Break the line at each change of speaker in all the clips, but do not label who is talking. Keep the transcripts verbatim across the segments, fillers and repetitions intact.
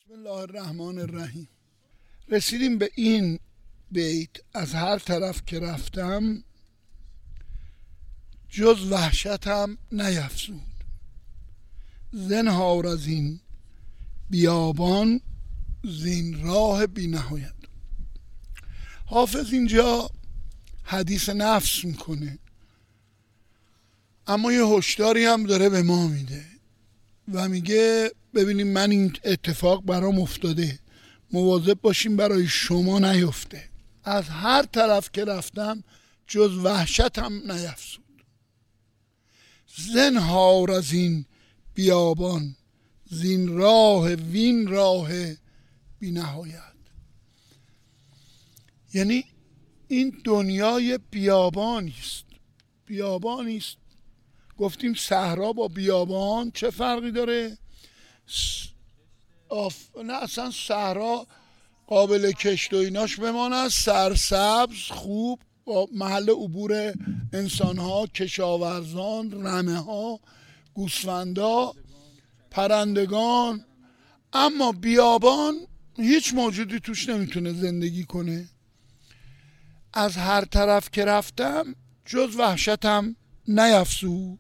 بسم الله الرحمن الرحیم. رسیدیم به این بیت: از هر طرف که رفتم جز وحشتم نیفزود، زنهار از این بیابان زین راه بی نهایت. حافظ اینجا حدیث نفس میکنه، اما یه هشداری هم داره به ما میده و میگه ببینیم من این اتفاق برام افتاده، مواظب باشیم برای شما نیفته. از هر طرف که رفتم جز وحشتم نیفزود، زنهار از این بیابان زین راه وین راه بی نهایت. یعنی این دنیای بیابانی است، بیابانی است. گفتیم صحرا با بیابان چه فرقی داره؟ آف... نه اصلا صحرا قابل کشت و ایناش بماند، سرسبز خوب، محل عبور انسان ها، کشاورزان، رمه ها، گوسفندا، پرندگان. اما بیابان هیچ موجودی توش نمیتونه زندگی کنه. از هر طرف که رفتم جز وحشتم نیفزود،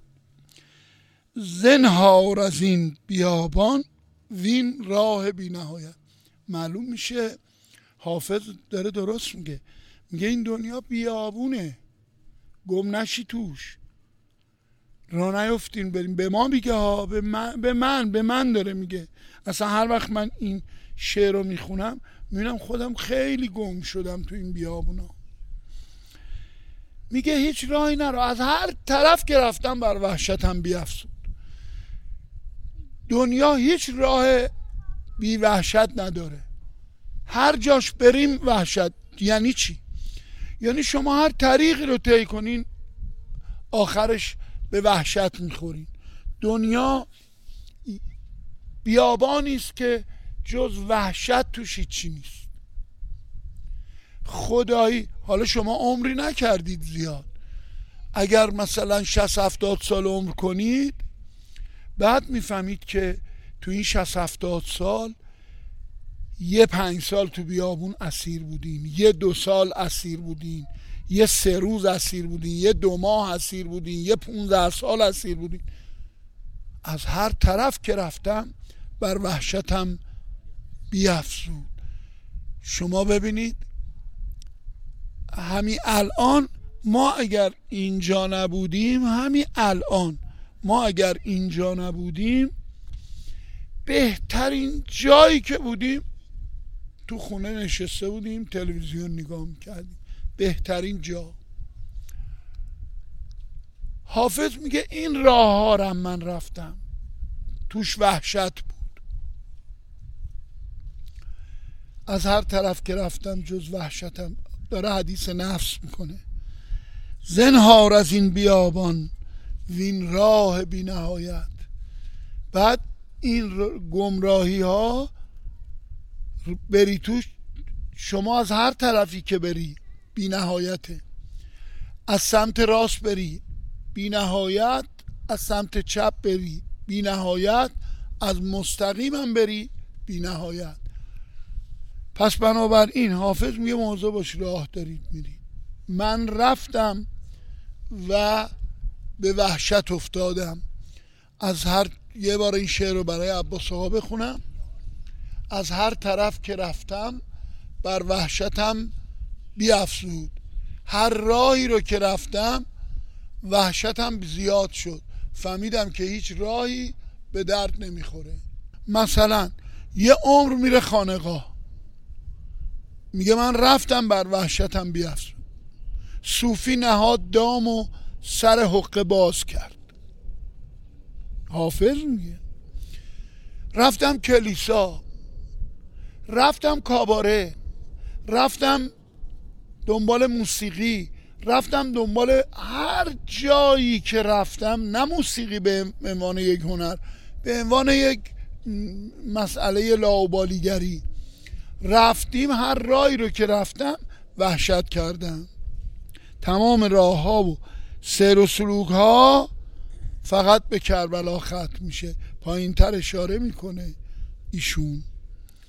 زنهار از این بیابان وین راه بی نهایت. معلوم میشه حافظ داره درست میگه، میگه این دنیا بیابونه، گم نشی توش، راه نیفتین بریم. به ما میگه ها، به من به من به من داره میگه. اصلا هر وقت من این شعر رو میخونم میبینم خودم خیلی گم شدم تو این بیابونا. میگه هیچ راهی نرو، از هر طرف که رفتم بر وحشتم بیفزود. دنیا هیچ راه بی وحشت نداره، هر جاش بریم وحشت. یعنی چی؟ یعنی شما هر طریقی رو طی کنین آخرش به وحشت میخورین. دنیا بیابانی است که جز وحشت توش هیچی نیست. خدایی حالا شما عمری نکردید زیاد، اگر مثلا شصت هفتاد سال عمر کنید بعد میفهمید که تو این شصت هفتاد سال یه پنج سال تو بیابون اسیر بودین، یه دو سال اسیر بودین، یه سه روز اسیر بودین، یه دو ماه اسیر بودین، یه پونزده سال اسیر بودین. از هر طرف که رفتم بر وحشتم بیفزود. شما ببینید همین الان ما اگر اینجا نبودیم، همین الان ما اگر اینجا نبودیم، بهترین جایی که بودیم تو خونه نشسته بودیم تلویزیون نگاه میکردیم، بهترین جا. حافظ میگه این راه ها رو من رفتم توش وحشت بود، از هر طرف که رفتم جز وحشتم. داره حدیث نفس میکنه. زنهار از این بیابان وین راه بی نهایت. بعد این گمراهی ها بری توش، شما از هر طرفی که بری بی نهایته. از سمت راست بری بی نهایت، از سمت چپ بری بی نهایت، از مستقیم هم بری بی نهایت. پس بنابراین حافظ میگه موضوع باش، راه دارید میرید. من رفتم و به وحشت افتادم. از هر یه بار این شعر رو برای عباس آقا بخونم: از هر طرف که رفتم بر وحشتم بیفزود، هر راهی رو که رفتم وحشتم زیاد شد، فهمیدم که هیچ راهی به درد نمیخوره. مثلا یه عمر میره خانقاه، میگه من رفتم بر وحشتم بیفزود. صوفی نهاد دام و سر حقه باز کرد. حافظ میگه رفتم کلیسا، رفتم کاباره، رفتم دنبال موسیقی، رفتم دنبال هر جایی که رفتم، نه موسیقی به عنوان یک هنر، به عنوان یک مسئله لاابالیگری رفتیم. هر راهی رو که رفتم وحشت کردم. تمام راه ها و سیر و سلوک ها فقط به کربلا ختم میشه. پایین تر اشاره میکنه ایشون.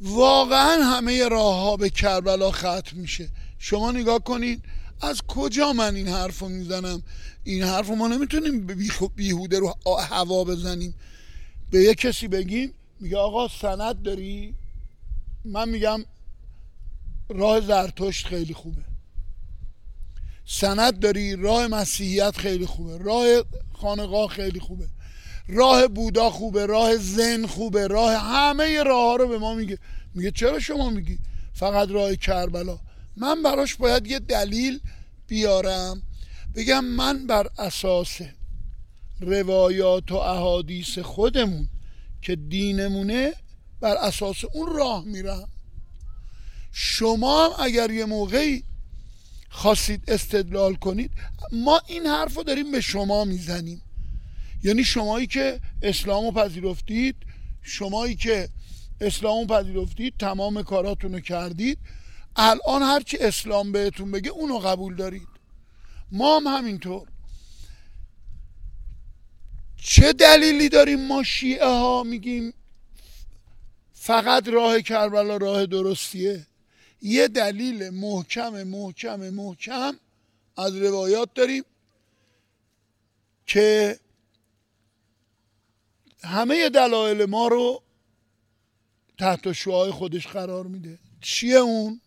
واقعا همه راه ها به کربلا ختم میشه. شما نگاه کنین از کجا من این حرف رو میزنم. این حرف رو ما نمیتونیم بیهوده رو هوا بزنیم. به یه کسی بگیم میگه آقا سند داری؟ من میگم راه زرتشت خیلی خوبه. سند داری؟ راه مسیحیت خیلی خوبه، راه خانقاه خیلی خوبه، راه بودا خوبه، راه زن خوبه، راه همه راه ها رو به ما میگه. میگه چرا شما میگی فقط راه کربلا؟ من براش باید یه دلیل بیارم، بگم من بر اساس روایات و احادیث خودمون که دینمونه بر اساس اون راه میرم. شما هم اگر یه موقعی خواستید استدلال کنید، ما این حرف رو داریم به شما میزنیم. یعنی شمایی که اسلام رو پذیرفتید، شمایی که اسلام رو پذیرفتید تمام کاراتون رو کردید، الان هرچی اسلام بهتون بگه اونو قبول دارید. ما هم همینطور. چه دلیلی داریم ما شیعه ها میگیم فقط راه کربلا راه درستیه؟ یه دلیل محکم محکم محکم از روایات داریم که همه دلایل ما رو تحت شعاع خودش قرار میده. چیه اون؟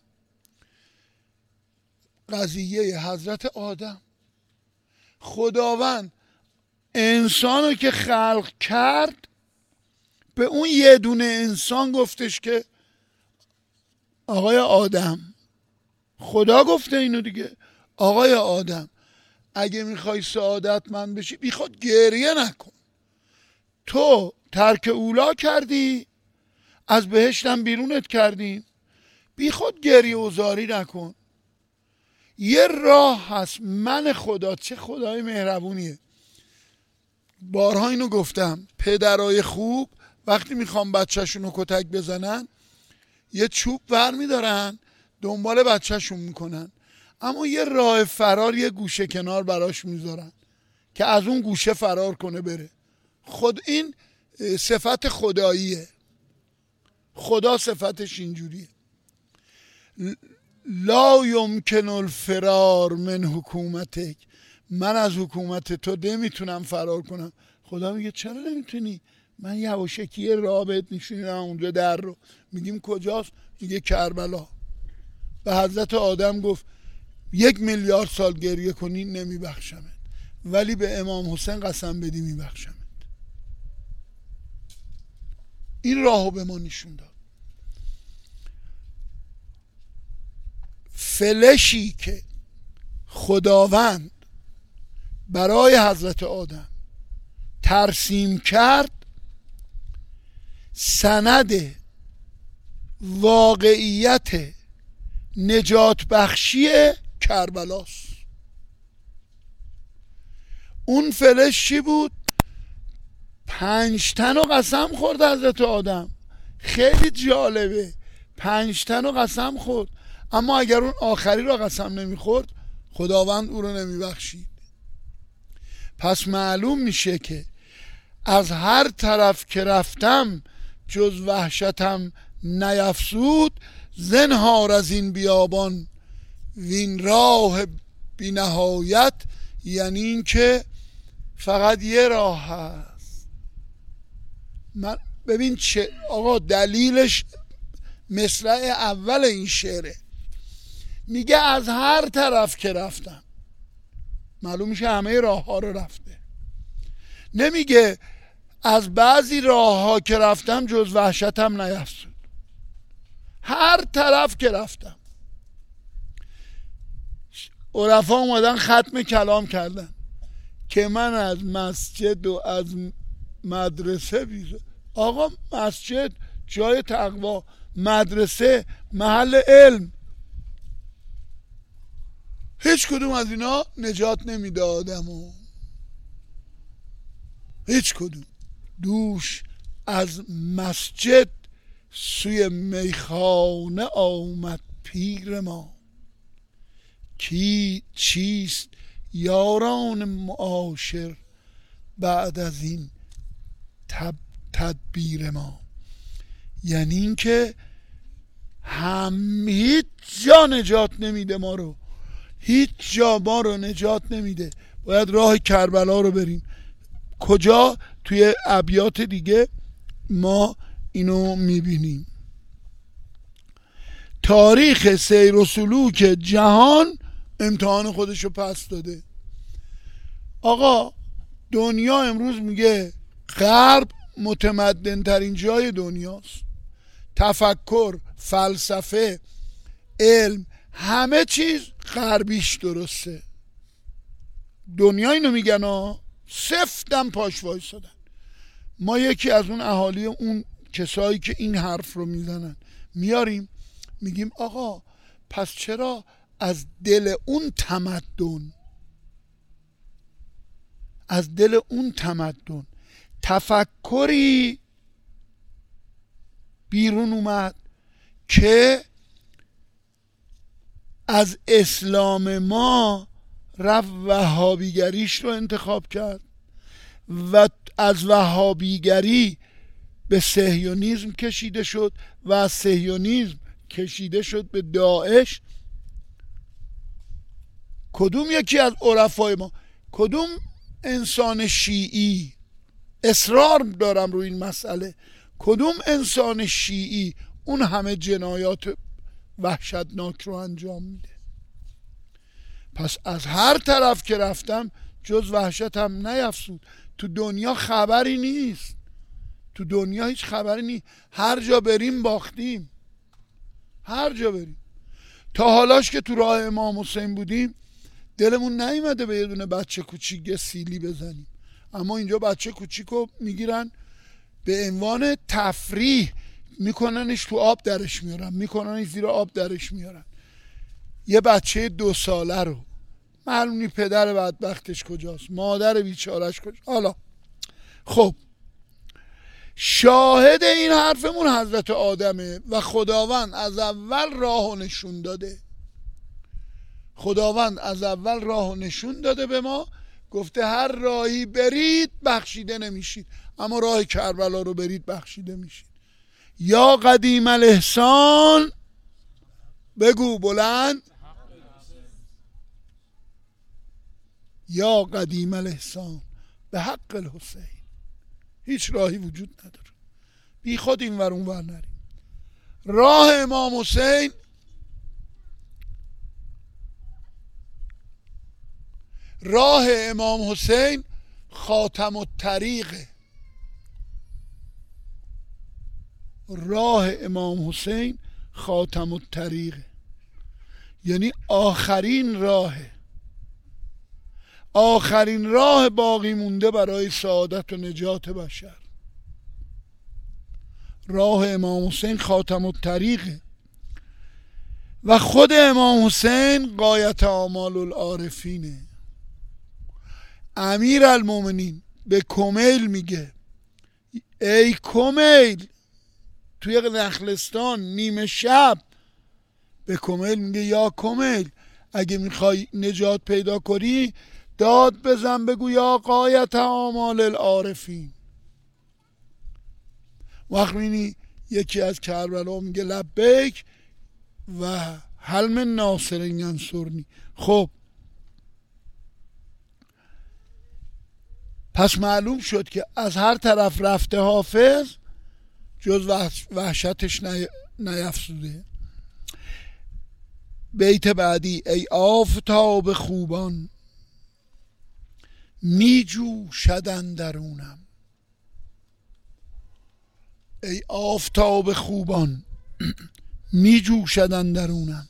قضیه حضرت آدم. خداوند انسانو که خلق کرد به اون یه دونه انسان گفتش که آقای آدم، خدا گفته اینو دیگه، آقای آدم اگه میخوای سعادتمند بشی بی خود گریه نکن. تو ترک اولا کردی، از بهشتم بیرونت کردیم، بی خود گریه و زاری نکن. یه راه هست. من خدا، چه خدای مهربونیه، بارها اینو گفتم، پدرای خوب وقتی میخوام بچهشون رو کتک بزنن یه چوب ور میدارن دنبال بچهشون میکنن، اما یه راه فرار یه گوشه کنار براش میذارن که از اون گوشه فرار کنه بره. خود این صفت خداییه. خدا صفتش اینجوریه. لا یمکن الفرار من حکومتک، من از حکومت تو نمیتونم فرار کنم. خدا میگه چرا نمیتونی؟ من یواشکی راه بهت نشونیدم اونجا در رو. میگیم کجاست؟ میگه کربلا. به حضرت آدم گفت یک میلیارد سال گریه کنی نمیبخشمت، ولی به امام حسین قسم بدی میبخشمت. این راهو به ما نشون داد. فلشی که خداوند برای حضرت آدم ترسیم کرد سند واقعیت نجات بخشی کربلاست. اون فلش چی بود؟ پنج تن رو قسم خورد حضرت آدم. خیلی جالبه، پنج تن رو قسم خورد، اما اگر اون آخری رو قسم نمیخورد خداوند او رو نمیبخشید. پس معلوم میشه که از هر طرف که رفتم جز وحشتم نیفزود، زنهار از این بیابان وین راه بی نهایت. یعنی این که فقط یه راه هست. من ببین چه آقا دلیلش مصرع اول این شعره، میگه از هر طرف که رفتم. معلوم میشه همه راه ها رو رفته. نمیگه از بعضی راه ها که رفتم جز وحشتم نیفزود. هر طرف که رفتم. عرفا اومدن ختم کلام کردن که من از مسجد و از مدرسه بیزه. آقا مسجد جای تقوا، مدرسه محل علم. هیچ کدوم از اینا نجات نمیده آدمو، هیچ کدوم. دوش از مسجد سوی میخانه آمد پیر ما، کی چیست یاران معاشر بعد از این تب تدبیر ما. یعنی این که هم هیچ جا نجات نمیده ما رو، هیچ جا ما رو نجات نمیده. باید راه کربلا رو بریم. کجا؟ توی ابیات دیگه ما اینو میبینیم. تاریخ سیر و سلوک جهان امتحان خودشو پس داده. آقا دنیا امروز میگه غرب متمدن ترین جای دنیاست، تفکر، فلسفه، علم، همه چیز غربیش درسته. دنیا اینو میگن ها، سفتم پاش وایسادن. ما یکی از اون اهالی اون کسایی که این حرف رو میزنن میاریم میگیم آقا پس چرا از دل اون تمدن از دل اون تمدن تفکری بیرون اومد که از اسلام ما رفت وهابیگریش رو انتخاب کرد و از وهابیگری به صهیونیسم کشیده شد و از صهیونیسم کشیده شد به داعش. کدوم یکی از عرفای ما، کدوم انسان شیعی، اصرار دارم روی این مسئله، کدوم انسان شیعی اون همه جنایات وحشتناک رو انجام میده؟ پس از هر طرف که رفتم جز وحشت هم نیفزود. تو دنیا خبری نیست، تو دنیا هیچ خبری نیست. هر جا بریم باختیم، هر جا بریم. تا حالاش که تو راه امام حسین بودیم دلمون نیومده به یه دونه بچه کوچیک سیلی بزنیم، اما اینجا بچه کوچیکو میگیرن به عنوان تفریح، میکننش تو آب درش میارن، میکننش زیر آب درش میارن. یه بچه دو ساله رو معلوم نی پدر بدبختش کجاست، مادر بیچارش کجاست. حالا خب شاهد این حرفمون حضرت آدمه و خداوند از اول راهو نشون داده. خداوند از اول راهو نشون داده به ما، گفته هر راهی برید بخشیده نمیشید، اما راه کربلا رو برید بخشیده میشید. یا قدیم الاحسان، بگو بلند، یا قدیم الاحسان به حق الحسین. هیچ راهی وجود نداره، بی خود این ور اون ور نریم. راه امام حسین راه امام حسین خاتم الطریقه. راه امام حسین خاتم الطریقه یعنی آخرین راهه، آخرین راه باقی مونده برای سعادت و نجات بشر. راه امام حسین خاتم الطریقه و خود امام حسین غایت آمال العارفینه. امیر المومنین به کمیل میگه ای کمیل، توی نخلستان نیمه شب به کمیل میگه یا کمیل اگه میخوای نجات پیدا کنی داد بزن بگو یا غایت آمال العارفین. وقت میبینی یکی از کربلا میگه لبیک و هل من ناصر ینصرنی. خب پس معلوم شد که از هر طرف رفته حافظ جز وحشتش نیفزوده. بیت بعدی ای آفتاب خوبان می جوشد اندرونم. ای آفتاب خوبان می جوشد اندرونم،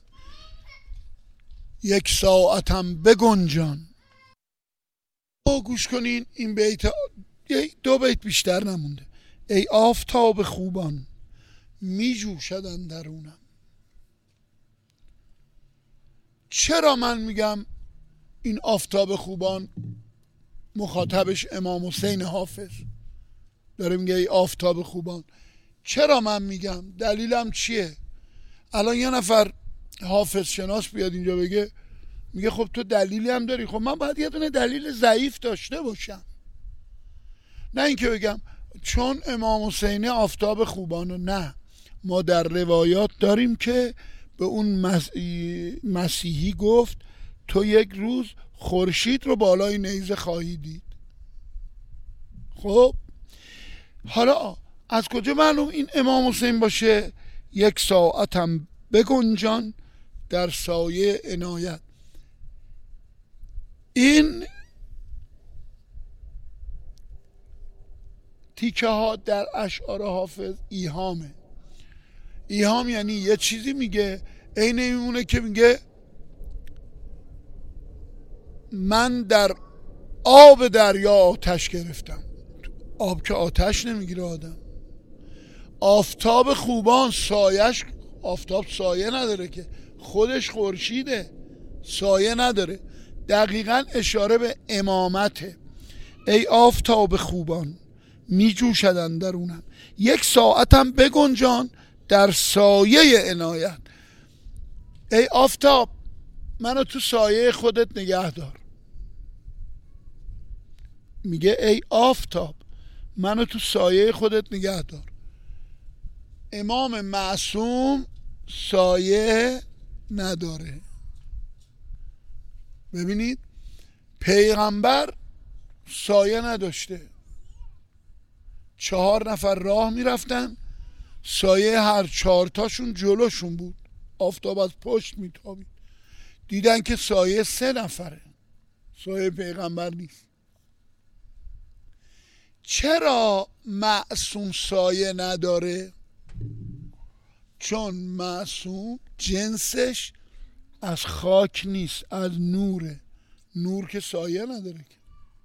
یک ساعتم بگنجان. گوش کنین این بیت، دو بیت بیشتر نمونده. ای آفتاب خوبان می جوشد اندرونم. چرا من میگم این آفتاب خوبان مخاطبش امام حسین حافظ داره میگه ای آفتاب خوبان؟ چرا من میگم؟ دلیلم چیه؟ الان یه نفر حافظ شناس بیاد اینجا بگه، میگه خب تو دلیلی هم داری، خب من باید یه دونه دلیل ضعیف داشته باشم، نه اینکه بگم چون امام حسین آفتاب خوبانه. نه، ما در روایات داریم که به اون مسیحی گفت تو یک روز خورشید رو بالای نیزه خواهی دید. خب حالا از کجا معلوم این امام حسین باشه؟ یک ساعتم بگنجان در سایه عنایت. این تیکه ها در اشعار حافظ ایهامه. ایهام یعنی یه چیزی میگه، عین میمونه که میگه من در آب دریا آتش گرفتم. آب که آتش نمیگیره آدم. آفتاب خوبان سایش، آفتاب سایه نداره که، خودش خورشیده، سایه نداره. دقیقاً اشاره به امامته. ای آفتاب خوبان می جوشد درونم، یک ساعتم بگنجان در سایه عنایت. ای آفتاب منو تو سایه خودت نگه دار. میگه ای آفتاب منو تو سایه خودت نگه دار. امام معصوم سایه نداره. ببینید پیغمبر سایه نداشته. چهار نفر راه میرفتن، سایه هر چهارتاشون جلوشون بود، آفتاب از پشت میتابید. دیدن که سایه سه نفره، سایه پیغمبر نیست. چرا معصوم سایه نداره؟ چون معصوم جنسش از خاک نیست، از نوره. نور که سایه نداره که.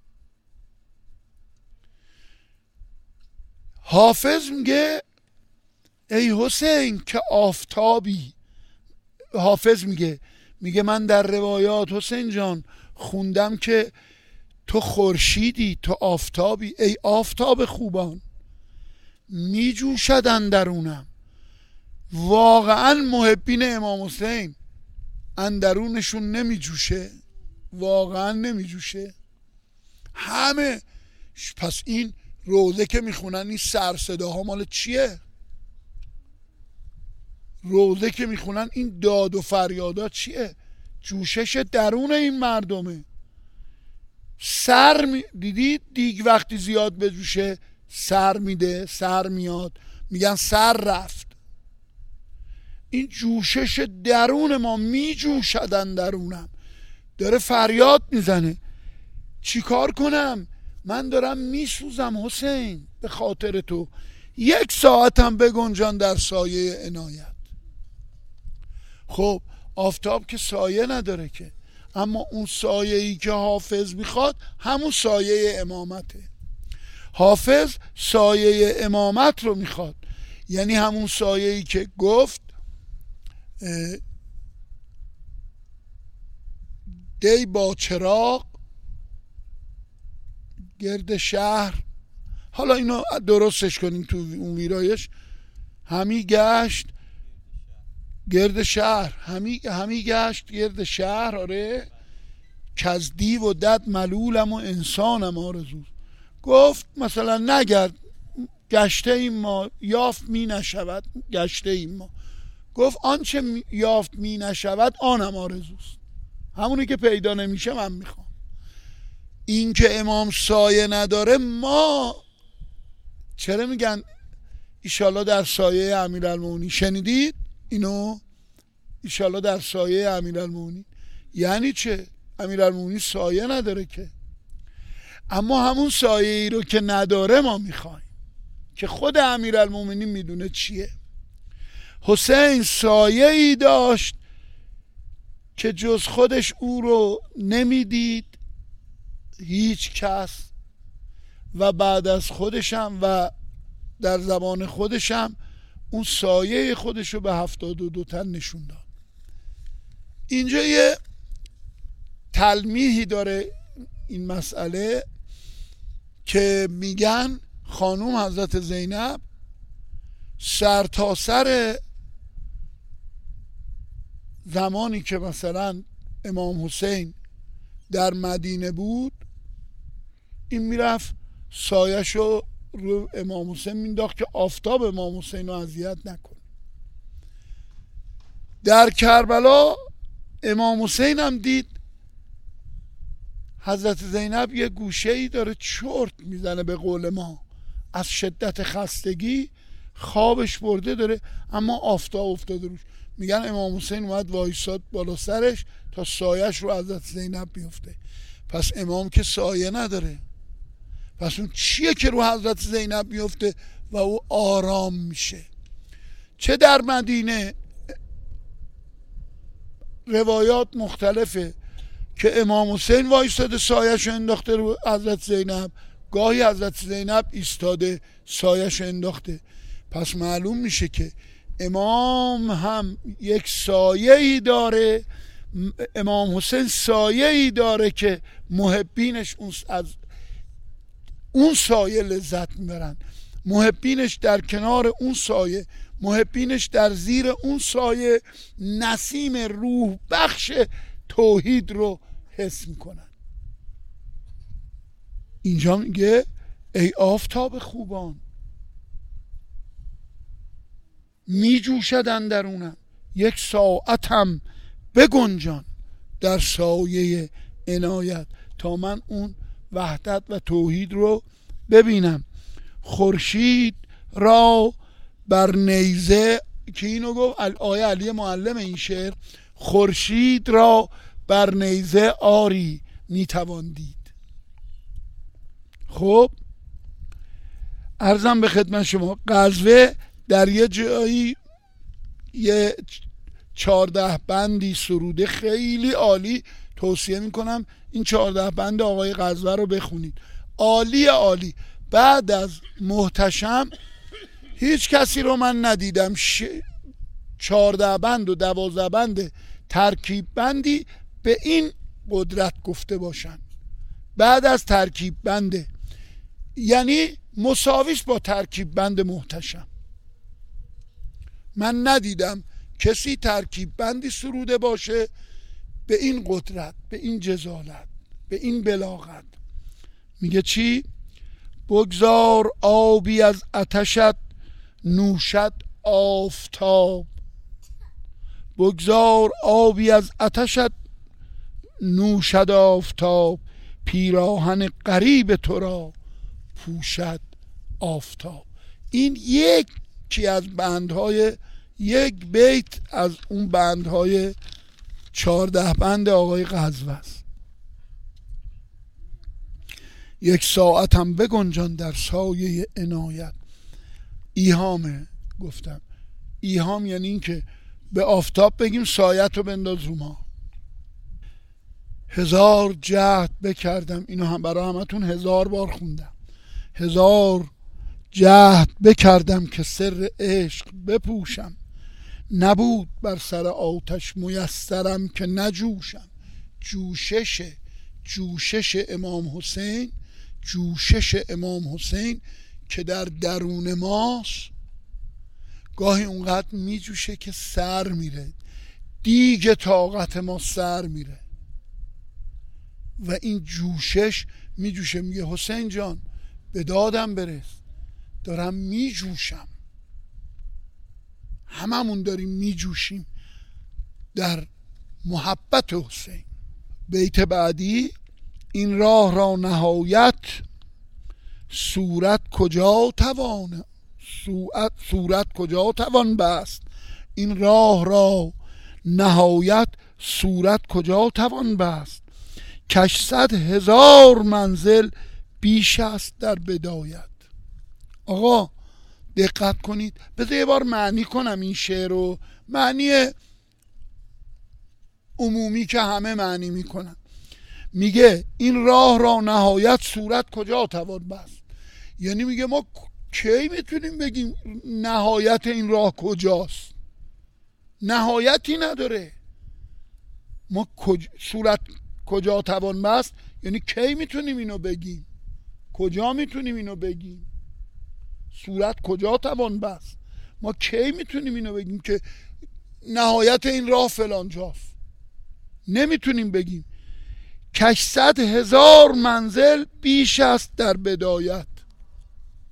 حافظ میگه ای حسین که آفتابی. حافظ میگه میگه من در روایات حسین جان خوندم که تو خورشیدی، تو آفتابی. ای آفتاب خوبان می جوشد اندرونم. واقعا محبین امام حسین اندرونشون نمی جوشه؟ واقعا نمی جوشه؟ همه. پس این روزه که میخونن این سر صداها مال چیه؟ روزه که میخونن این داد و فریادا چیه؟ جوشش درون این مردمه. سر می... دیدید دیگ وقتی زیاد بجوشه سر میده، سر میاد، میگن سر رفت. این جوشش درون ما میجوشدن، درونم داره فریاد میزنه چی کار کنم؟ من دارم میسوزم حسین به خاطر تو، یک ساعتم بگنجان در سایه عنایت. خب آفتاب که سایه نداره که، اما اون سایه‌ای که حافظ میخواد همون سایه امامته. حافظ سایه امامت رو میخواد، یعنی همون سایه‌ای که گفت دی با چراغ گرد شهر. حالا اینو درستش کنیم تو اون ویرایش. همی گشت گرد شهر، همی, همی گشت گرد شهر. آره که از دیو و دد ملولم و انسانم آرزو. گفت مثلا نگرد، گشته ایم ما، یافت می نشود، گشته ایم ما. گفت آنچه یافت می نشود آنم آرزوست، همونی که پیدا نمیشه من میخوام. این که امام سایه نداره، ما چرا میگن ایشالله در سایه امیرالمومنین؟ شنیدید اینو؟ ایشالله در سایه امیرالمومنین یعنی چه؟ امیرالمومنین سایه نداره که، اما همون سایه ای رو که نداره ما میخوایم، که خود امیرالمومنین میدونه چیه. حسین سایه ای داشت که جز خودش او رو نمیدید هیچ کس، و بعد از خودشم و در زمان خودشم اون سایه خودش رو به هفتاد و دو تن نشون داد. اینجا یه تلمیحی داره این مسئله که میگن خانوم حضرت زینب سر تا سر زمانی که مثلا امام حسین در مدینه بود، این میرفت سایه‌شو رو امام حسین مینداخت که آفتاب امام حسین رو اذیت نکنه. در کربلا امام حسین هم دید حضرت زینب یه گوشه ای داره چرت میزنه، به قول ما از شدت خستگی خوابش برده داره، اما آفتاب افتاده روش. میگن امام حسین اومد وایساد بالا سرش تا سایش رو حضرت زینب بیفته. پس امام که سایه نداره، پس اون چیه که رو حضرت زینب بیفته و او آرام میشه؟ چه در مدینه روایات مختلفه که امام حسین وایستاده سایش رو انداخته رو حضرت زینب، گاهی حضرت زینب ایستاده سایش رو انداخته. پس معلوم میشه که امام هم یک سایه‌ای داره، امام حسین سایه‌ای داره که محبینش از اون سایه لذت میبرن، محبینش در کنار اون سایه، محبینش در زیر اون سایه نسیم روح بخش توحید رو حس میکنن. اینجا میگه ای آفتاب خوبان میجوشد اندرونم، یک ساعتم بگنجان در سایه عنایت، تا من اون وحدت و توحید رو ببینم. خورشید را بر نیزه، که اینو گفت آیه علی معلم این شعر، خورشید را بر نیزه آری میتوان دید. خب عرضم به خدمت شما غزوه در یه جایی یه چارده بندی سروده خیلی عالی، توصیه میکنم این چارده بند آقای غزوه رو بخونید، عالی عالی. بعد از محتشم هیچ کسی رو من ندیدم ش... چارده بند و دوازده بند ترکیب بندی به این قدرت گفته باشن. بعد از ترکیب بنده، یعنی مساویش با ترکیب بند محتشم، من ندیدم کسی ترکیب بندی سروده باشه به این قدرت، به این جزالت، به این بلاغت. میگه چی؟ بگذار آبی از آتشت نوشد آفتاب، بگذار آبی از آتشت نوشد آفتاب، پیراهن غریب تو را پوشد آفتاب. این یکی از بندهای، یک بیت از اون بندهای چارده بند آقای غزوه است. یک ساعت هم بگنجان در سایه عنایت. ایهامه، گفتم ایهام یعنی این که به آفتاب بگیم سایت رو بنداز رو ما. هزار جهد بکردم، اینو هم برای همتون هزار بار خوندم، هزار جهد بکردم که سر عشق بپوشم، نبود بر سر آتش میسرم که نجوشم. جوشش جوشش امام حسین، جوشش امام حسین که در درون ماست، گاهی اونقدر میجوشه که سر میره، دیگه طاقت ما سر میره و این جوشش میجوشه. میگه حسین جان به دادم برس، دارم میجوشم. هممون داریم میجوشیم در محبت حسین. بیت بعدی، این راه را نهایت صورت کجا توان، صورت, صورت کجا توان بست، این راه را نهایت صورت کجا توان بست، کش صد هزار منزل بیش است در بدایت. آقا دقت کنید، بذار یه بار معنی کنم این شعر رو، معنی عمومی که همه معنی میکنن. میگه این راه را نهایت صورت کجا توان بست، یعنی میگه ما کی میتونیم بگیم نهایت این راه کجاست؟ نهایتی نداره. ما کج... صورت کجا توان بست یعنی کی میتونیم اینو بگیم؟ کجا میتونیم اینو بگیم؟ صورت کجا توان بست، ما کی میتونیم اینو بگیم که نهایت این راه فلان جاست؟ نمیتونیم بگیم. کش صد هزار منزل بیش است در بدایت،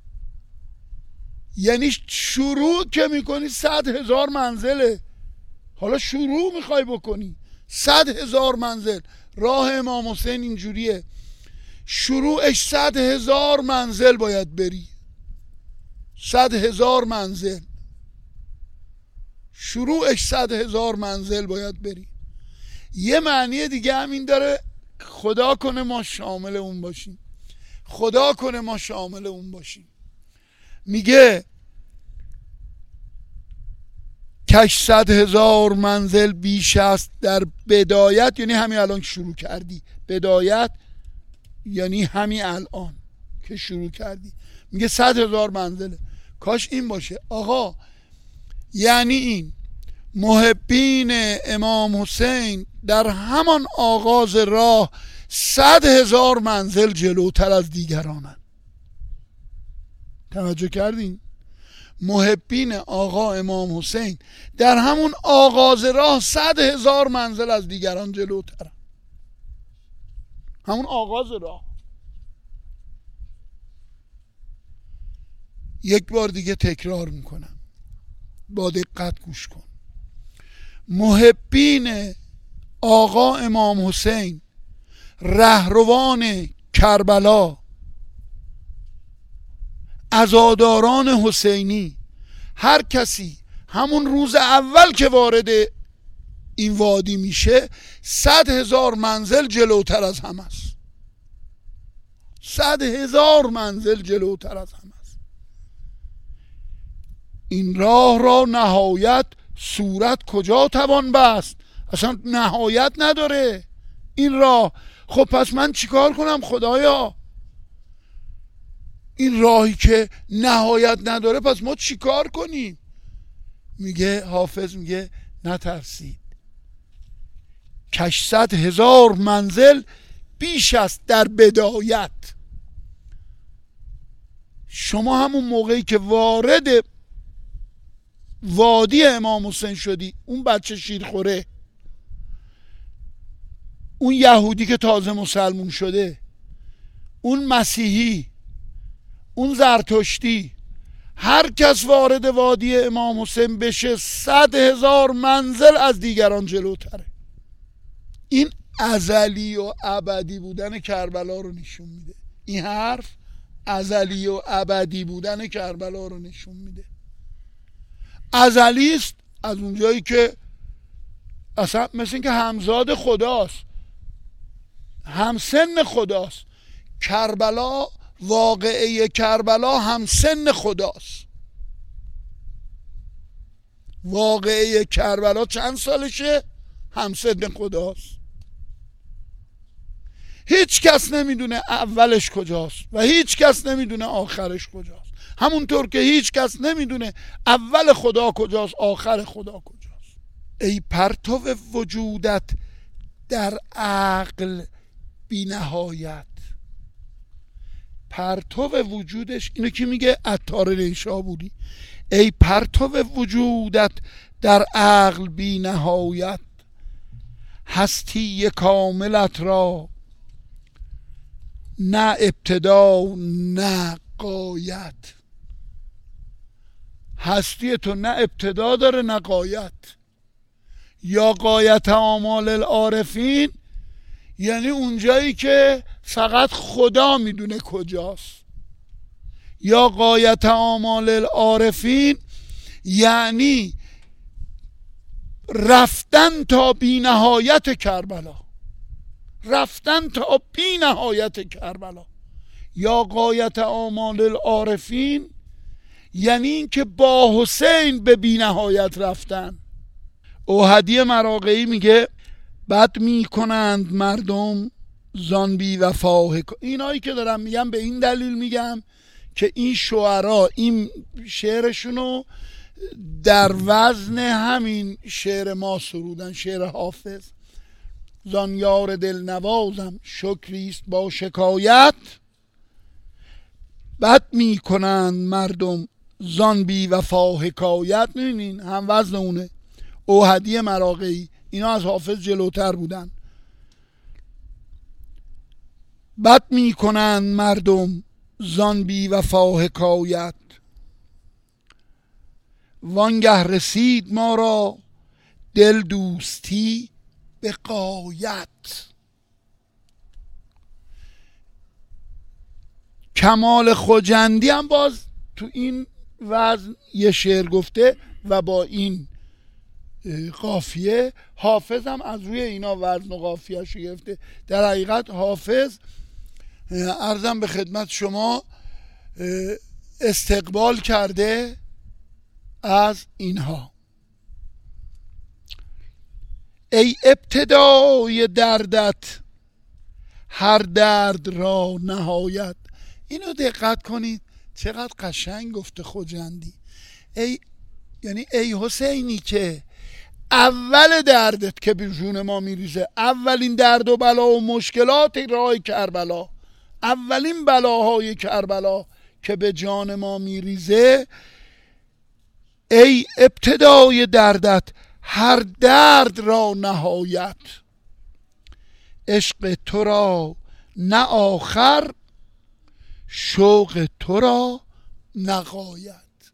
یعنی شروع که میکنی صد هزار منزله. حالا شروع میخوای بکنی، صد هزار منزل. راه امام حسین اینجوریه، شروعش صد هزار منزل باید بری، صد هزار منزل، شروعش صد هزار منزل باید بری. یه معنی دیگه همین داره، خدا کنه ما شامل اون باشیم، خدا کنه ما شامل اون باشیم. میگه کش صد هزار منزل بیش است در بدایت، یعنی همین الان شروع کردی، بدایت یعنی همین الان که شروع kardی. میگه صد هزار منزله. کاش این باشه آقا، یعنی این محبین امام حسین در همان آغاز راه صد هزار منزل جلوتر از دیگرانن. توجه کردین؟ محبین آقا امام حسین در همون آغاز راه صد هزار منزل از دیگران جلوترن، همون آغاز راه. یک بار دیگه تکرار میکنم، با دقت گوش کن. محبین آقا امام حسین، رهروان کربلا، عزاداران حسینی، هر کسی همون روز اول که وارد این وادی میشه صد هزار منزل جلوتر از همه است، صد هزار منزل جلوتر از همه است. این راه را نهایت صورت کجا توان بست؟ اصلا نهایت نداره این راه. خب پس من چیکار کنم خدایا؟ این راهی که نهایت نداره پس ما چیکار کنیم؟ میگه حافظ، میگه نترسید، کش صد هزار منزل بیش است در بدایت. شما همون موقعی که وارد وادی امام حسین شدی، اون بچه شیرخوره، اون یهودی که تازه مسلمون شده، اون مسیحی، اون زرتشتی، هر کس وارد وادی امام حسین بشه صد هزار منزل از دیگران جلوتره. این ازلی و ابدی بودن کربلا رو نشون میده. این حرف ازلی و ابدی بودن کربلا رو نشون میده. ازلی است از اونجایی که اصلا مثل این که همزاد خداست، همسن خداست. کربلا، واقعه کربلا همسن خداست. واقعه کربلا چند سالشه؟ همسن خداست. هیچ کس نمیدونه اولش کجاست و هیچ کس نمیدونه آخرش کجاست، همونطور که هیچ کس نمیدونه اول خدا کجاست آخر خدا کجاست. ای پرتو وجودت در عقل بی نهایت. پرتو وجودش اینو که میگه عطار نیشابوری، ای پرتو وجودت در عقل بی نهایت، هستی کاملت را نه ابتدا نه غایت. هستی تو نه ابتدا داره نه غایت. یا غایت آمال العارفین یعنی اونجایی که فقط خدا میدونه کجاست. یا غایت آمال العارفین یعنی رفتن تا بی نهایت کربلا، رفتن تا بی نهایت کربلا. یا غایت آمال العارفین یعنی این که با حسین به بی نهایت رفتن. اوحدی مراغه‌ای میگه بد میکنند مردم زان بی وفا. اینایی که دارم میگم به این دلیل میگم که این شعرا این شعرشونو در وزن همین شعر ما سرودن، شعر حافظ. زان یار دل نوازم شکریست با شکایت، بد میکنند مردم زان بی وفا حکایت. میبینین هم وزن اونه. اوحدی مراغه‌ای اینا از حافظ جلوتر بودن. بد میکنند مردم زان بی وفا حکایت، وانگه رسید ما را دل دوستی به غایت. کمال خجندی هم باز تو این وزن یه شعر گفته و با این قافیه. حافظ هم از روی اینا وزن و قافیه شو گرفته. در حقیقت حافظ عرضم به خدمت شما استقبال کرده از اینها. ای ابتدای دردت هر درد را نهایت. اینو دقت کنید چقدر قشنگ گفته خجندی. ای یعنی ای حسینی که اول دردت که به جون ما میریزه، اولین درد و بلا و مشکلات راه کربلا، اولین بلاهای کربلا که به جان ما میریزه، ای ابتدای دردت هر درد را نهایت. عشق تو را نه آخر، شوق تو را نه غایت.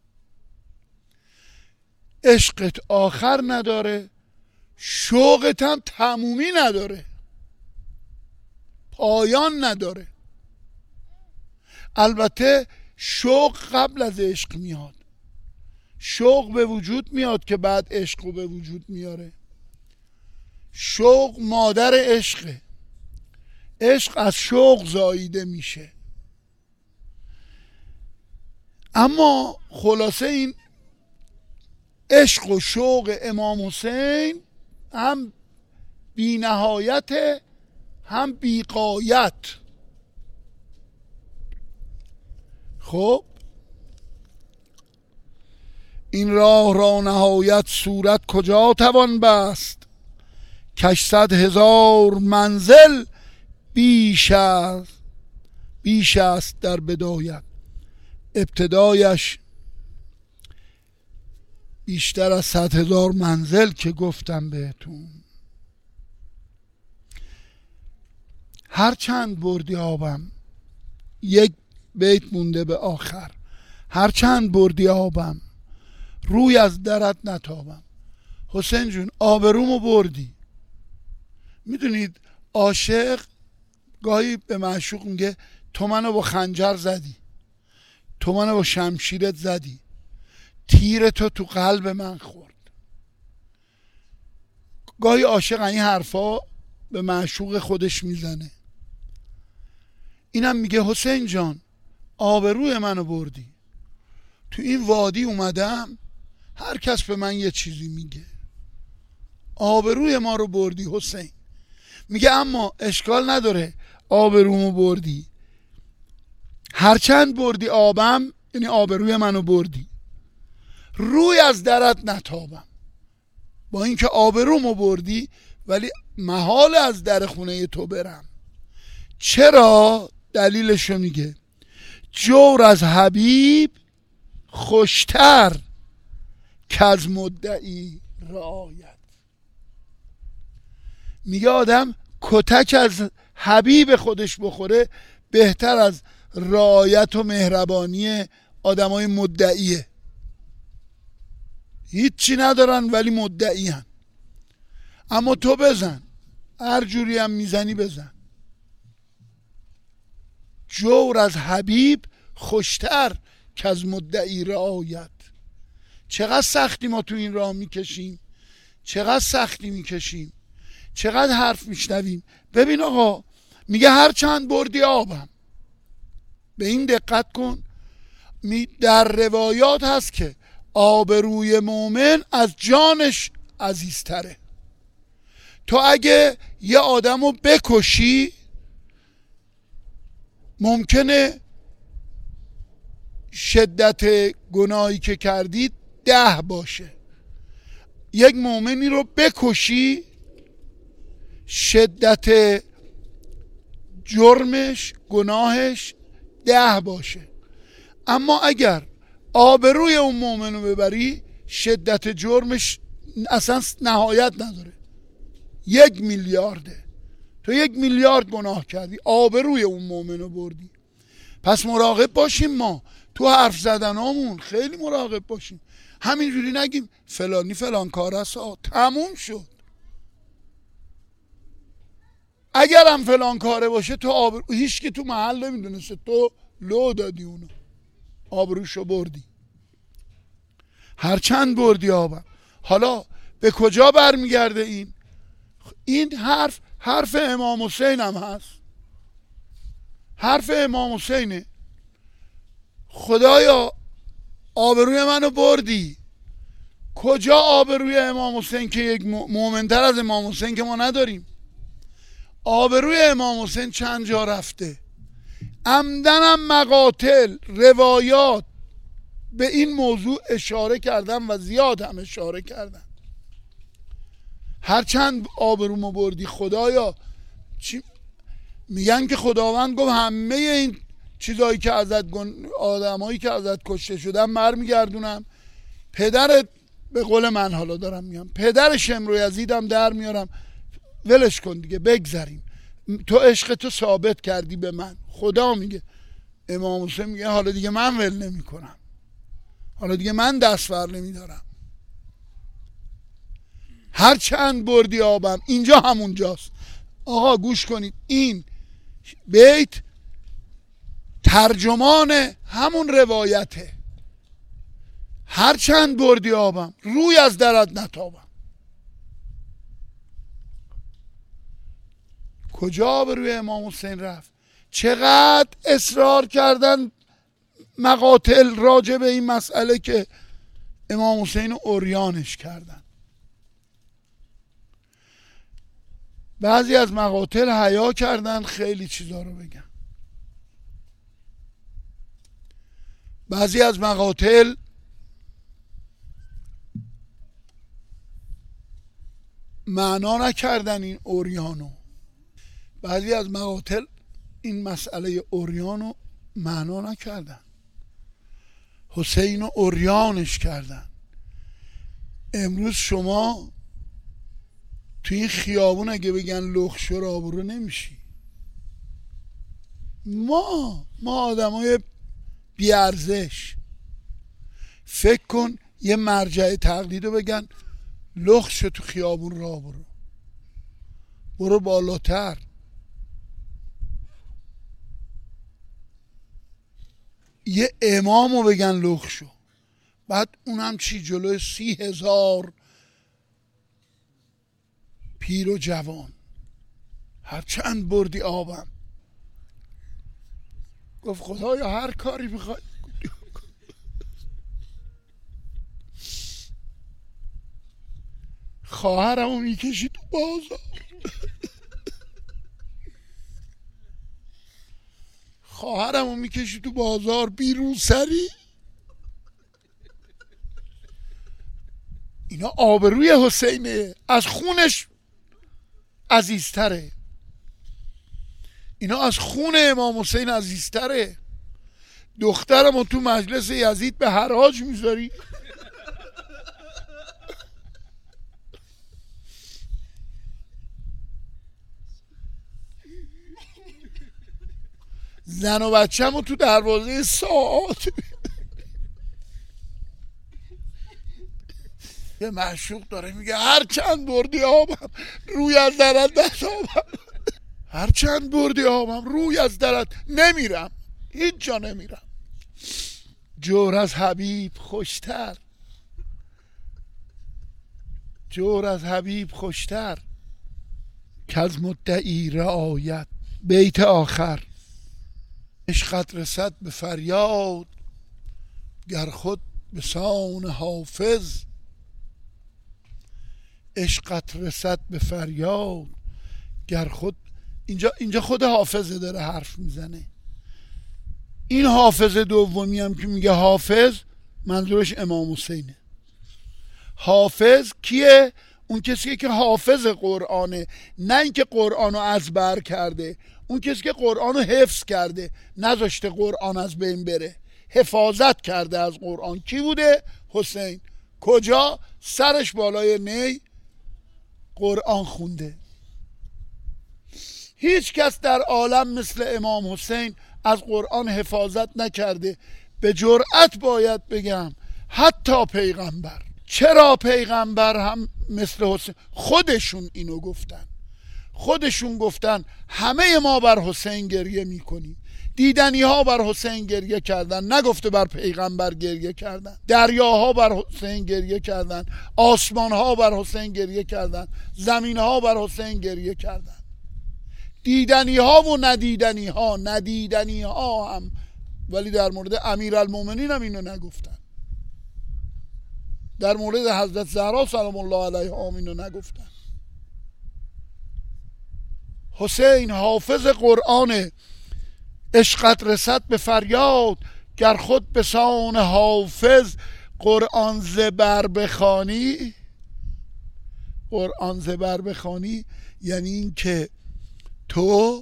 عشقت آخر نداره، شوقت هم تمومی نداره، پایان نداره. البته شوق قبل از عشق میاد، شوق به وجود میاد که بعد عشق رو به وجود میاره. شوق مادر عشقه، عشق از شوق زاییده میشه. اما خلاصه این عشق و شوق امام حسین هم بی نهایت هم بی غایت. خب این راه را نهایت صورت کجا توان بست؟ کش صد هزار منزل بیش است بیش است در بدایت. ابتدایش بیشتر از صد هزار منزل که گفتم بهتون. هر چند بردی آبم، یک بیت مونده به آخر، هر چند بردی آبم روی از درت نتابم. حسین جون آبرومو بردی. میدونید عاشق گاهی به معشوق میگه تو منو با خنجر زدی، تو منو با شمشیرت زدی، تیر تو تو قلب من خورد. گاهی عاشق این حرفا به معشوق خودش میزنه. اینم میگه حسین جان آبروی منو بردی، تو این وادی اومدم هر کس به من یه چیزی میگه، آبروی ما رو بردی حسین. میگه اما اشکال نداره آبرومو بردی، هرچند بردی آبم یعنی آبروی منو بردی، روی از درت نتابم. با اینکه آبرومو بردی ولی محال از در خونه تو برم. چرا؟ دلیلشو میگه جور از حبیب خوشتر که از مدعی رعایت. میگه آدم کتک از حبیب خودش بخوره بهتر از رعایت و مهربانی آدمای مدعیه. هیچی ندارن ولی مدعی هن. اما تو بزن، هر جوری هم میزنی بزن. جور از حبیب خوشتر که از مدعی رعایت. چقدر سختی ما تو این راه میکشیم، چقدر سختی میکشیم، چقدر حرف میشنویم. ببین آقا میگه هر چند بردی آبم. به این دقت کن، در روایات هست که آبروی مومن از جانش عزیزتره. تو اگه یه آدمو بکشی ممکنه شدت گناهی که کردی ده باشه. یک مؤمنی رو بکشی شدت جرمش گناهش ده باشه. اما اگر آبروی اون مؤمن رو ببری شدت جرمش اصلا نهایت نداره، یک میلیارده. تو یک میلیارد گناه کردی، آبروی اون مؤمن رو بردی. پس مراقب باشیم، ما تو حرف زدنامون خیلی مراقب باشیم. همینجوری نگیم فلانی فلان کار است، تموم شد. اگرم فلان کاره باشه تو آبرو، هیچ که تو محل نمیدونسته، تو لو دادی اونو، آبروشو بردی. هرچند بردی آبم. حالا به کجا برمیگرده این؟ این حرف حرف امام حسین هم هست. حرف امام حسینه. خدایا آبروی منو بردی. کجا آبروی امام حسین که یک مؤمن‌تر از امام حسین که ما نداریم؟ آبروی امام حسین چند جا رفته. عمدنم مقاتل روایات به این موضوع اشاره کردن و زیاد هم اشاره کردن. هرچند آبرومو بردی خدایا، چی میگن که خداوند گفت همه این چیزایی که ازت، آدمایی که ازت کشته شدن برمیگردونم. پدرت، به قول من حالا دارم میگم، پدر شمر یزیدم در میارم، ولش کن دیگه، بگذریم. تو عشق تو ثابت کردی به من. خدا میگه، امام حسین میگه حالا دیگه من ول نمی کنم، حالا دیگه من دست بر نمیدارم. هر چند بردی آبم، اینجا همونجاست. آقا گوش کنید، این بیت ترجمان همون روایته. هر چند بردی آبم، روی از درت نتابم. کجا به روی امام حسین رفت؟ چقدر اصرار کردن مقاتل راجع به این مسئله که امام حسین رو عریانش کردن. بعضی از مقاتل حیا کردن خیلی چیزا رو بگن. بعضی از مقاتل معنا نکردن این عریانو. بعضی از مقاتل این مسئله عریانو معنا نکردن، حسین رو عریانش کردن. امروز شما تو این خیابون اگه بگن لخش و آبرو نمیشی. ما ما آدمای بیارزش. فکر کن یه مرجع تقلید رو بگن لخش تو خیابون را برو، برو بالاتر. یه امامو بگن لخشو، بعد اونم چی جلوی سی هزار پیر و جوان. هر چند بردی آبم. گفت خدایا هر کاری میخوای. خواهرمو میکشی تو بازار، خواهرمو میکشی تو بازار بیرون سری. اینا آبروی حسینه، از خونش عزیزتره. اینا از خون امام حسین عزیزتره. دخترمو تو مجلس یزید به حراج میذاری. زن و بچه‌مو تو دروازه ساعات. یه معشوق داره میگه هر چند بردی آبم، روی از درت نتابم. هر چند بردی آبم، روی از درت نمیرم، هیچ جا نمیرم. جور از حبیب خوشتر، جور از حبیب خوشتر که از مدعی رعایت. بیت آخر. عشقت رسد به فریاد گر خود به سان حافظ. عشقت رسد به فریاد گر خود، اینجا اینجا خود حافظه داره حرف میزنه. این حافظ دومی هم که میگه حافظ، منظورش امام حسینه. حافظ کیه؟ اون کسیه که حافظ قرآنه، نه اینکه قرآنو ازبر کرده. اون کسی که قرآنو حفظ کرده، نذاشته قرآن از بین بره، حفاظت کرده از قرآن. کی بوده؟ حسین. کجا؟ سرش بالای نی قرآن خونده. هیچ کس در عالم مثل امام حسین از قرآن حفاظت نکرده. به جرأت باید بگم حتی پیغمبر. چرا پیغمبر هم مثل حسین؟ خودشون اینو گفتن، خودشون گفتن همه ما بر حسین گریه میکنیم. دیدنی ها بر حسین گریه کردن، نگفته بر پیغمبر گریه کردن. دریاها بر حسین گریه کردن، آسمان ها بر حسین گریه کردن، زمین ها بر حسین گریه کردن. دیدنی ها و ندیدنی ها، ندیدنی ها هم، ولی در مورد امیرالمومنین هم اینو نگفتن. در مورد حضرت زهرا سلام الله علیها هم اینو نگفتن. حسین حافظ قرآن، عشقت رسد به فریاد، گر خود به سان حافظ قرآن زبر بخوانی. قرآن زبر بخوانی یعنی این که تو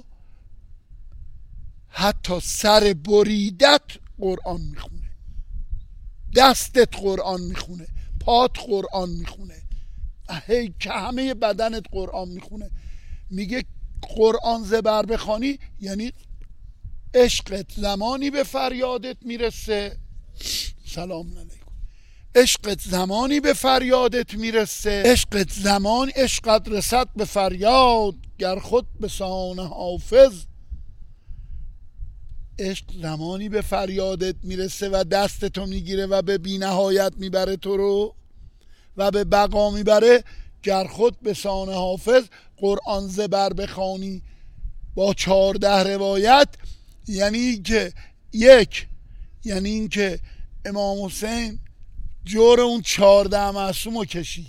حتی سر بریدت قرآن میخونه، دستت قرآن میخونه، پات قرآن میخونه، هی که همه بدنت قرآن میخونه. میگه قرآن زبر بخوانی یعنی عشقت زمانی به فریادت میرسه، سلام علیکم، عشقت زمانی به فریادت میرسه، عشقت زمان عشقت رسد به فریاد، گر خود به سان حافظ. عشق زمانی به فریادت میرسه و دستتو میگیره و به بی نهایت میبره تو رو و به بقا میبره. گر خود به سان حافظ قرآن زبر بخوانی با چهارده روایت، یعنی این که یک، یعنی این که امام حسین جور اون چهارده معصوم رو کشید،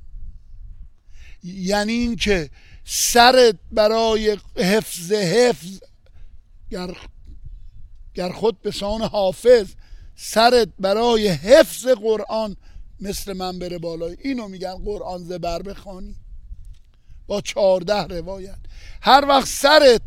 یعنی این که سرت برای حفظ حفظ گر, گر خود به سان حافظ، سرت برای حفظ قرآن مثل من بره بالای. اینو میگن قرآن زبر بخوانی با چهارده روایت. هر وقت سرت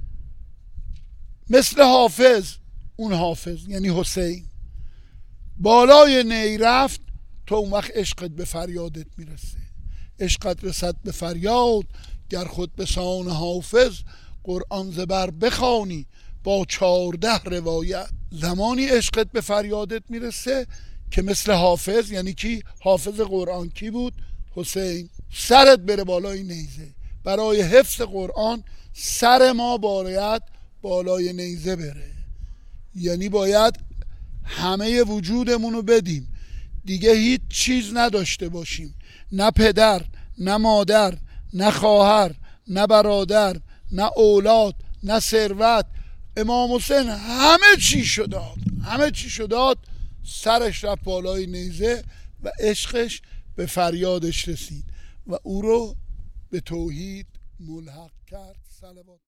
مثل حافظ، اون حافظ یعنی حسین، بالای نی رفت، تو اون وقت عشقت به فریادت میرسه. عشقت رسد به فریاد، گر خود به سان حافظ قرآن زبر بخوانی با چهارده روایت. زمانی عشقت به فریادت میرسه که مثل حافظ، یعنی کی؟ حافظ قرآن کی بود؟ حسین. سرت بره بالای نیزه. برای حفظ قرآن سر ما باید بالای نیزه بره، یعنی باید همه وجودمونو بدیم، دیگه هیچ چیز نداشته باشیم، نه پدر، نه مادر، نه خواهر، نه برادر، نه اولاد، نه ثروت. امام حسین همه چی شداد، همه چی شداد، سرش رفت بالای نیزه و عشقش به فریادش رسید و او رو به توحید ملحق کرد. صلوات